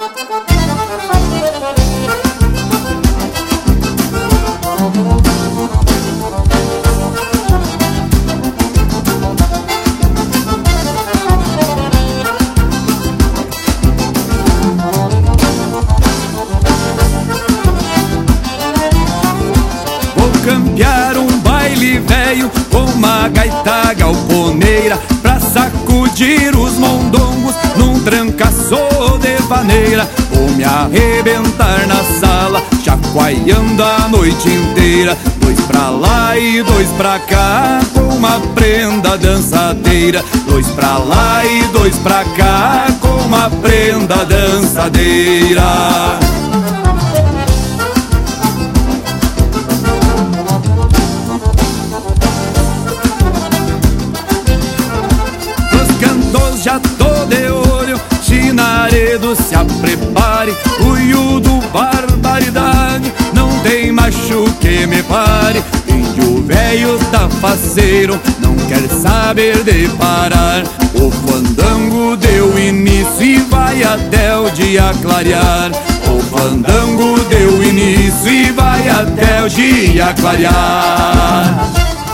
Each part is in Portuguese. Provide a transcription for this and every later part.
Campear um baile velho com uma gaita galponeira pra sacudir os mondongos num trancaço de vaneira. Vou me arrebentar na sala, chacoalhando a noite inteira. Dois pra lá e dois pra cá, com uma prenda dançadeira. Dois pra lá e dois pra cá, com uma prenda dançadeira. Já tô de olho, Chinaredo se aprepare, Uiudo, barbaridade, não tem macho que me pare. Índio velho tá faceiro, não quer saber de parar. O fandango deu início e vai até o dia clarear. O fandango deu início e vai até o dia clarear.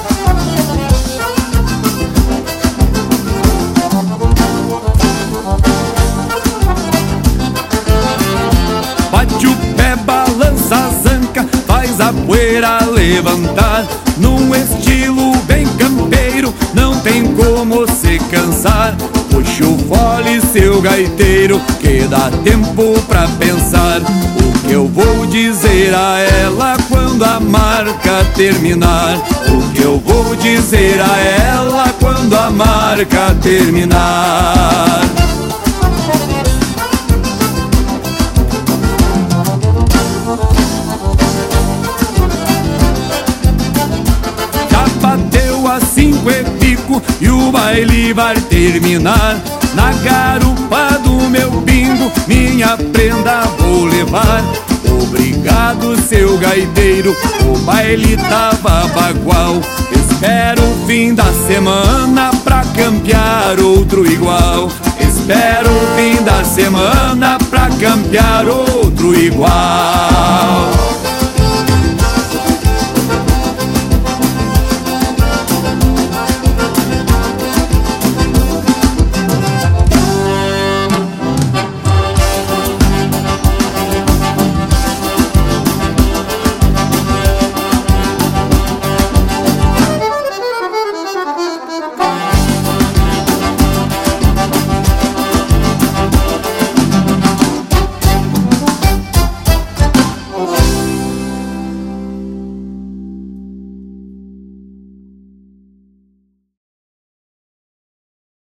Bate o pé, balança a zanca, faz a poeira levantar. Num estilo bem campeiro, não tem como se cansar. Puxa o fole, seu gaiteiro, que dá tempo pra pensar. O que eu vou dizer a ela quando a marca terminar? O que eu vou dizer a ela quando a marca terminar? Bateu a 5 e pico e o baile vai terminar. Na garupa do meu bingo, minha prenda vou levar. Obrigado, seu gaiteiro, o baile tava bagual. Espero o fim da semana pra campear outro igual. Espero o fim da semana pra campear outro igual.